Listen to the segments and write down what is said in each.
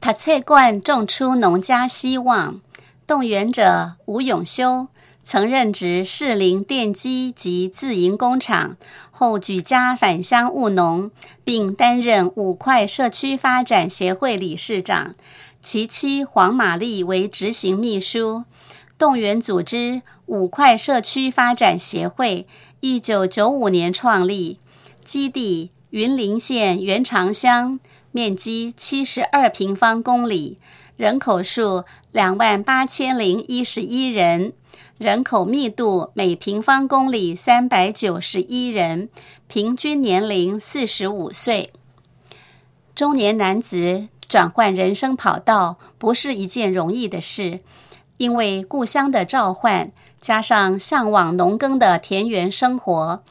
读册馆种出农家希望，动员者吴永修，曾任职士林电机及自营工厂，后举家返乡务农，并担任5块社区发展协会理事长，其妻黄玛丽为执行秘书。动员组织5块社区发展协会1995年创立，基地云林县元长乡，面积72平方公里，人口数28011人，人口密度每平方公里391人，平均年龄45岁。中年男子转换人生跑道不是一件容易的事，因为故乡的召唤，加上向往农耕的田园生活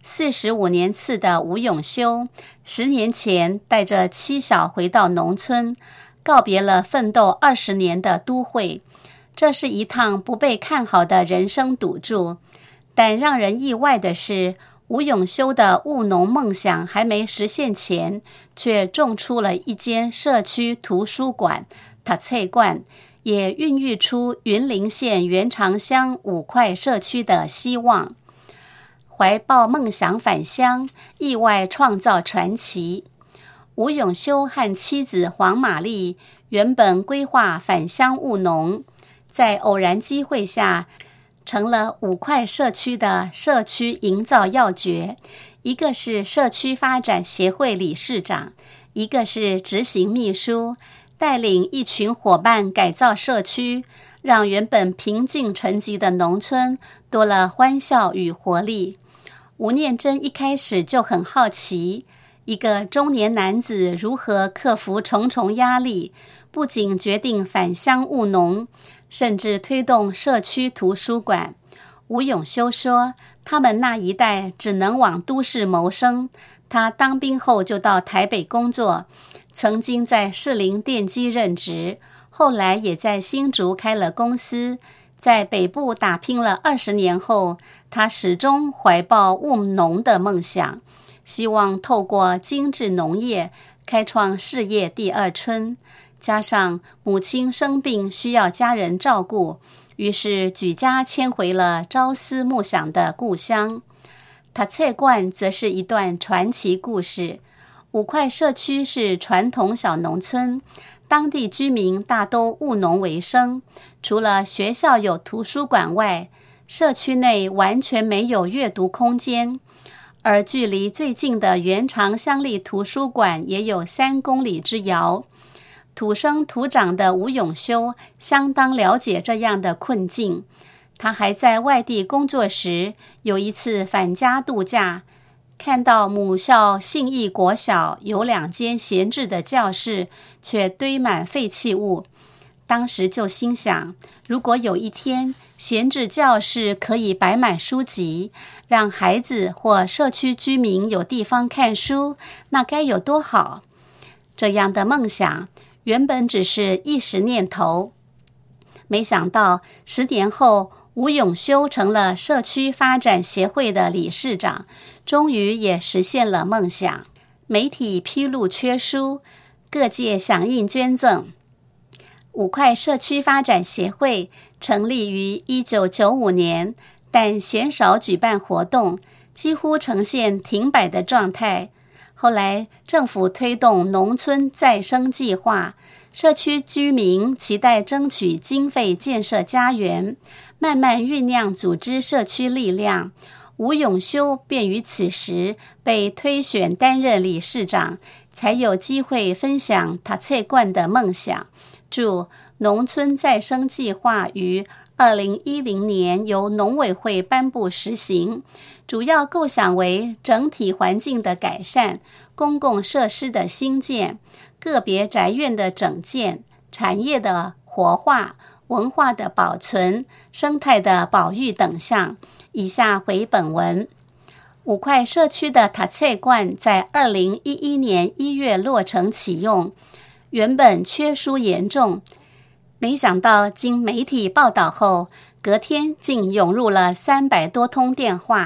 ，45年次的吴永修10年前带着妻小回到农村，告别了奋斗20年的都会。这是一趟不被看好的人生赌注，但让人意外的是，吴永修的务农梦想还没实现前，却种出了一间社区图书馆读册馆，也孕育出云林县元长乡5块社区的希望。怀抱梦想返乡，意外创造传奇。吴永修和妻子黄玛丽原本规划返乡务农，在偶然机会下成了5块社区的社区营造要诀，一个是社区发展协会理事长，一个是执行秘书，带领一群伙伴改造社区，让原本平静沉寂的农村多了欢笑与活力。吴念真一开始就很好奇，一个中年男子如何克服重重压力，不仅决定返乡务农，甚至推动社区图书馆。吴永修说，他们那一代只能往都市谋生，他当兵后就到台北工作，曾经在士林电机任职，后来也在新竹开了公司。在北部打拼了20年后，他始终怀抱务农的梦想，希望透过精致农业开创事业第2春。加上母亲生病需要家人照顾，于是举家迁回了朝思暮想的故乡。读册馆则是一段传奇故事。5块社区是传统小农村，当地居民大都务农为生，除了学校有图书馆外，社区内完全没有阅读空间。而距离最近的元长乡立图书馆也有3公里之遥。土生土长的吴永修相当了解这样的困境。他还在外地工作时，有一次返家度假，看到母校信义国小有2间闲置的教室，却堆满废弃物。当时就心想，如果有一天闲置教室可以摆满书籍，让孩子或社区居民有地方看书，那该有多好。这样的梦想原本只是一时念头，没想到10年后，吴永修成了社区发展协会的理事长，终于也实现了梦想。媒体披露缺书，各界响应捐赠。5块社区发展协会成立于1995年，但鲜少举办活动，几乎呈现停摆的状态。后来政府推动农村再生计划，社区居民期待争取经费建设家园，慢慢酝酿组织社区力量。吴永修便于此时被推选担任理事长，才有机会分享读册馆的梦想。注：农村再生计划于2010年由农委会颁布实行，主要构想为整体环境的改善、公共设施的兴建、个别宅院的整建、产业的活化、文化的保存、生态的保育等项。以下回本文。5块社区的读册馆在2011年1月落成启用，原本缺书严重，没想到经媒体报道后，隔天竟涌入了300多通电话，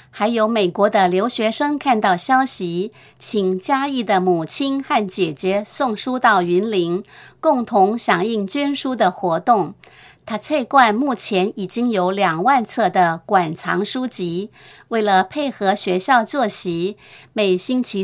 还有美国的留学生看到消息，请嘉义的母亲和姐姐送书到云林，共同响应捐书的活动。读册馆目前已经有2万册的馆藏书籍，为了配合学校作息，每星期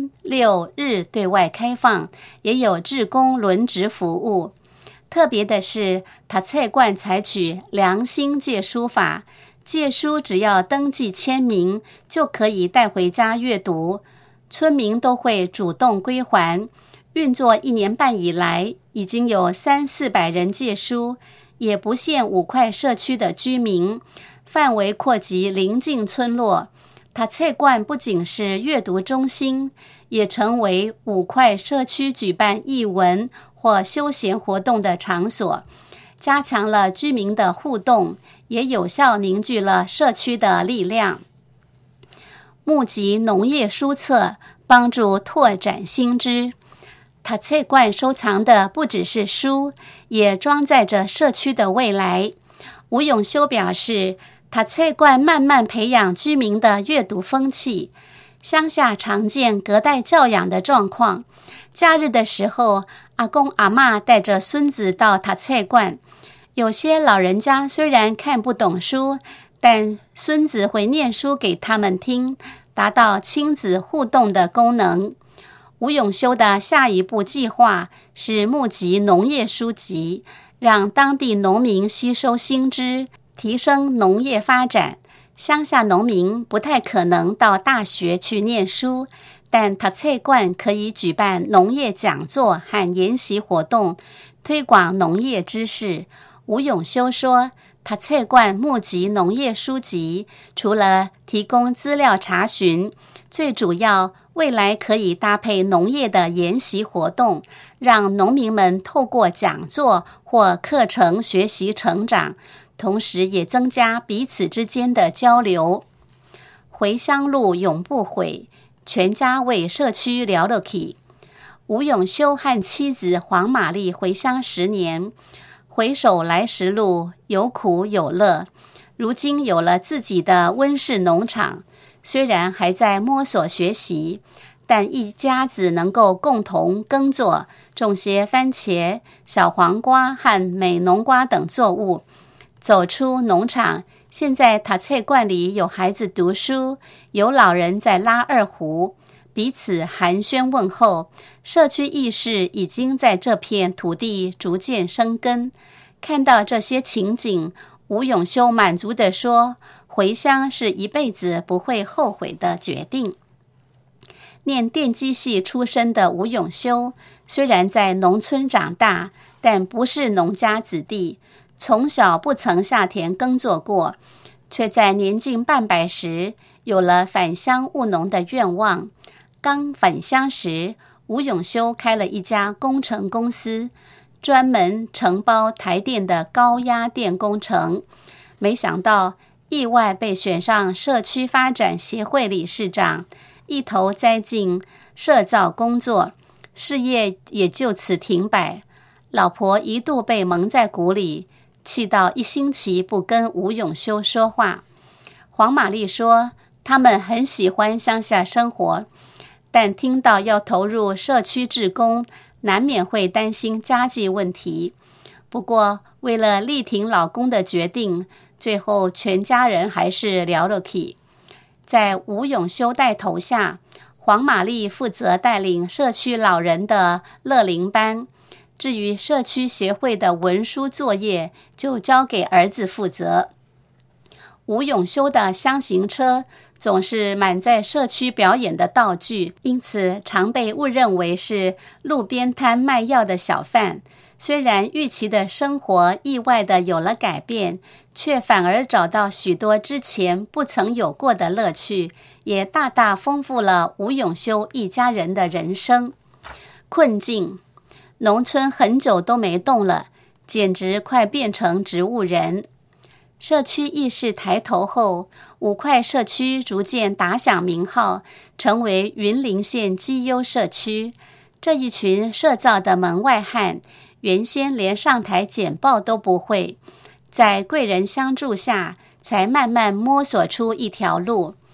3、6日对外开放，也有志工轮值服务。特别的是，读册馆采取良心借书法，借书只要登记签名，就可以带回家阅读，村民都会主动归还。运作1年半以来，已经有300-400人借书，也不限5块社区的居民，范围扩及邻近村落。读册馆不仅是阅读中心，也成为5块社区举办艺文或休闲活动的场所，加强了居民的互动，也有效凝聚了社区的力量。募集农业书册，帮助拓展新知。读册馆收藏的不只是书，也装载着社区的未来。吴永修表示，读册馆慢慢培养居民的阅读风气。乡下常见隔代教养的状况，假日的时候，阿公阿嬷带着孙子到读册馆。有些老人家虽然看不懂书，但孙子会念书给他们听，达到亲子互动的功能。吴永修的下一步计划是募集农业书籍，让当地农民吸收新知，提升农业发展。乡下农民不太可能到大学去念书，但读册馆可以举办农业讲座和研习活动，推广农业知识。吴永修说，读册馆募集农业书籍，除了提供资料查询，最主要未来可以搭配农业的研习活动，让农民们透过讲座或课程学习成长，同时也增加彼此之间的交流。回乡路永不悔，全家为社区聊了起。吴永修和妻子黄玛丽回乡10年，回首来时路，有苦有乐。如今有了自己的温室农场，虽然还在摸索学习，但一家子能够共同耕作，种些番茄、小黄瓜和美浓瓜等作物。走出农场，现在读册馆里有孩子读书，有老人在拉二胡，彼此寒暄问候，社区意识已经在这片土地逐渐生根。看到这些情景，吴永修满足地说，回乡是一辈子不会后悔的决定。念电机系出身的吴永修，虽然在农村长大，但不是农家子弟，从小不曾下田耕作过，却在年近半百时有了返乡务农的愿望。刚返乡时，吴永修开了一家工程公司，专门承包台电的高压电工程，没想到意外被选上社区发展协会理事长，一头栽进社造工作，事业也就此停摆。老婆一度被蒙在鼓里，气到1星期不跟吴永修说话。黄玛丽说，他们很喜欢乡下生活，但听到要投入社区志工，难免会担心家计问题。不过为了力挺老公的决定，最后全家人还是聊了起。在吴永修带头下，黄玛丽负责带领社区老人的乐龄班，至于社区协会的文书作业，就交给儿子负责。吴永修的箱型车总是满载社区表演的道具，因此常被误认为是路边摊卖药的小贩。虽然预期的生活意外的有了改变，却反而找到许多之前不曾有过的乐趣，也大大丰富了吴永修一家人的人生。困境，农村很久都没动了，简直快变成植物人。社区意识抬头后，5块社区逐渐打响名号，成为云林县绩优社区。这一群社造的门外汉，原先连上台简报都不会，在贵人相助下，才慢慢摸索出一条路。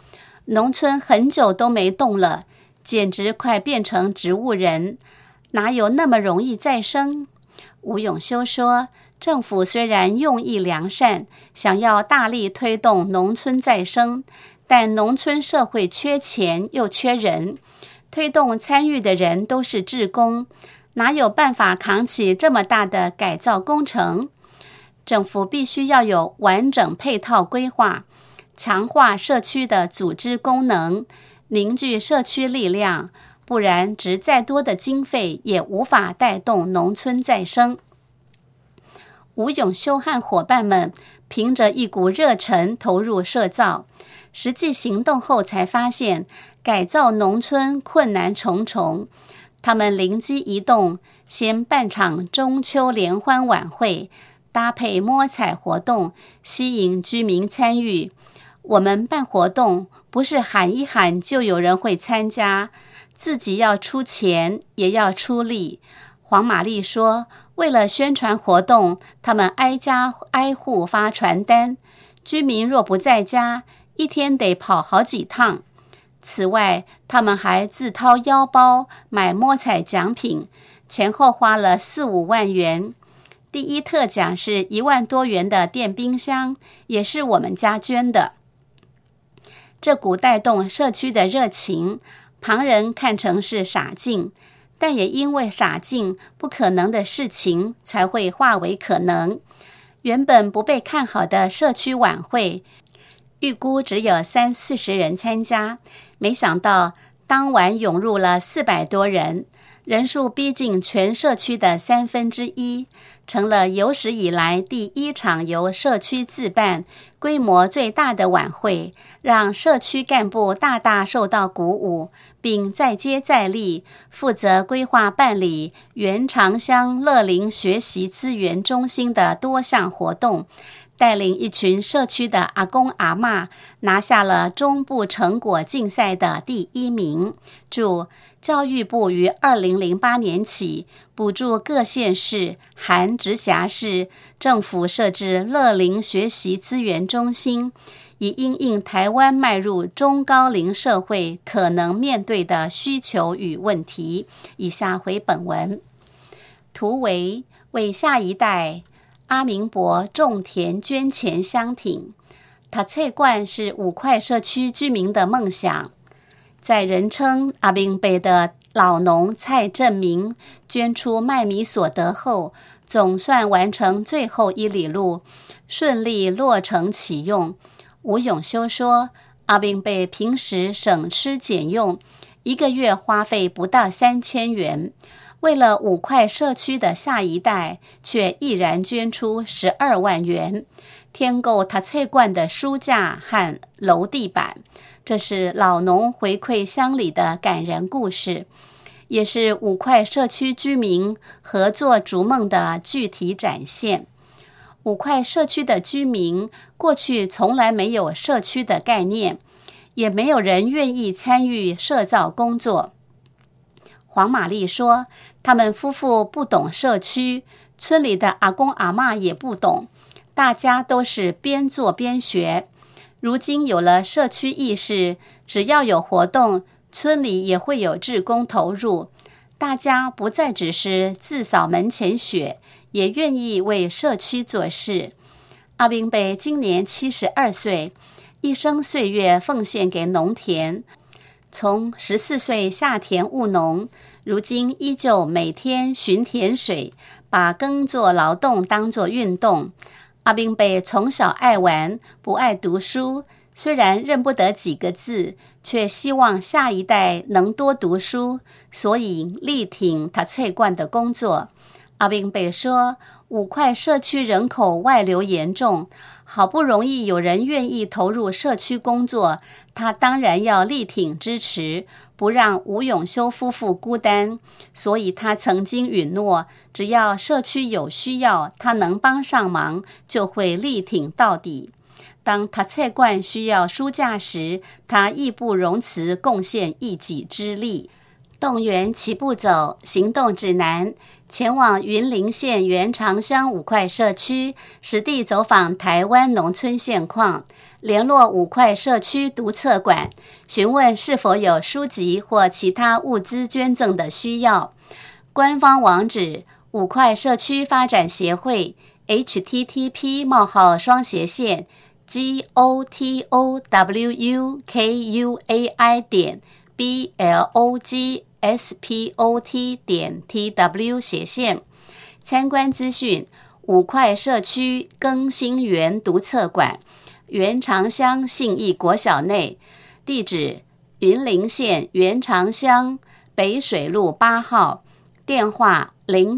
农村很久都没动了，简直快变成植物人，哪有那么容易再生？吴永修说，政府虽然用意良善，想要大力推动农村再生，但农村社会缺钱又缺人，推动参与的人都是志工，哪有办法扛起这么大的改造工程？政府必须要有完整配套规划，强化社区的组织功能，凝聚社区力量，不然值再多的经费也无法带动农村再生。吴永修和伙伴们凭着一股热忱投入社造，实际行动后才发现改造农村困难重重。他们灵机一动，先办场中秋联欢晚会，搭配摸彩活动，吸引居民参与。我们办活动不是喊一喊就有人会参加，自己要出钱也要出力。黄玛丽说，为了宣传活动，他们挨家挨户发传单，居民若不在家，一天得跑好几趟。此外，他们还自掏腰包买摸彩奖品，前后花了4-5万元。第一特奖是1万多元的电冰箱，也是我们家捐的。这股带动社区的热情，旁人看成是傻劲，但也因为傻劲，不可能的事情才会化为可能。原本不被看好的社区晚会，预估只有30-40人参加，没想到当晚涌入了400多人，人数逼近全社区的1/3，成了有史以来第一场由社区自办、规模最大的晚会，让社区干部大大受到鼓舞，并再接再厉，负责规划办理原长乡乐龄学习资源中心的多项活动，带领一群社区的阿公阿嬷拿下了中部成果竞赛的第1名。注：教育部于2008年起补助各县市含直辖市政府设置乐龄学习资源中心，以因应台湾迈入中高龄社会可能面对的需求与问题。以下回本文。图为下一代阿明伯种田捐钱相挺。读册馆是5块社区居民的梦想。在人称阿明伯的老农蔡正明捐出麦米所得后，总算完成最后1里路，顺利落成启用。吴永修说，阿明伯平时省吃俭用，1个月花费不到3000元，为了5块社区的下一代，却毅然捐出12万元，添购读册馆的书架和楼地板。这是老农回馈乡里的感人故事，也是5块社区居民合作逐梦的具体展现。5块社区的居民过去从来没有社区的概念，也没有人愿意参与社造工作。黄玛丽说，他们夫妇不懂社区，村里的阿公阿嬷也不懂，大家都是边做边学。如今有了社区意识，只要有活动，村里也会有志工投入，大家不再只是自扫门前雪，也愿意为社区做事。阿明伯今年72岁，一生岁月奉献给农田，从14岁下田务农，如今依旧每天巡田水，把耕作劳动当作运动。阿明伯从小爱玩，不爱读书，虽然认不得几个字，却希望下一代能多读书，所以力挺读册馆的工作。阿明伯说，5块社区人口外流严重，好不容易有人愿意投入社区工作，他当然要力挺支持，不让吴永修夫妇孤单。所以他曾经允诺，只要社区有需要，他能帮上忙，就会力挺到底。当读册馆需要书架时，他义不容辞贡献一己之力。动员齐步走行动指南， 前往云林县原长乡五块社区，实地走访台湾农村现况，联络五块社区读册馆，询问是否有书籍或其他物资捐赠的需要。官方网址：五块社区发展协会 http://GOTOWUKUAI.blogspot.tw/。参观资讯：五块社区更新园读册馆，原长乡信义国小内，地址：云林县原长乡北水路8号，电话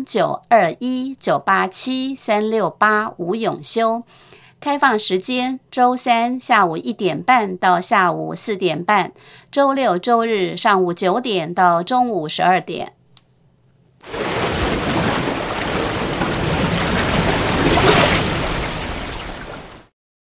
0921987368吴永修。开放时间：周三下午1点半到下午4点半，周六周日上午9点到中午12点。